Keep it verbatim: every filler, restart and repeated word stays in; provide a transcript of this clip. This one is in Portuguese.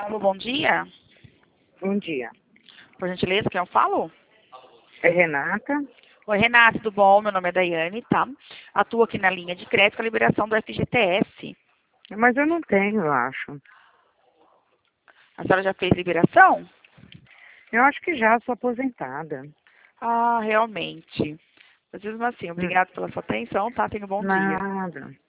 Alô, bom dia. Bom dia. Por gentileza, quem eu falo? É Renata. Oi, Renata, tudo bom? Meu nome é Daiane, tá? Atuo aqui na linha de crédito com a liberação do F G T S. Mas eu não tenho, eu acho. A senhora já fez liberação? Eu acho que já sou aposentada. Ah, realmente. Mas mesmo assim, Hum, obrigada pela sua atenção, tá? Tenha um bom dia. Nada.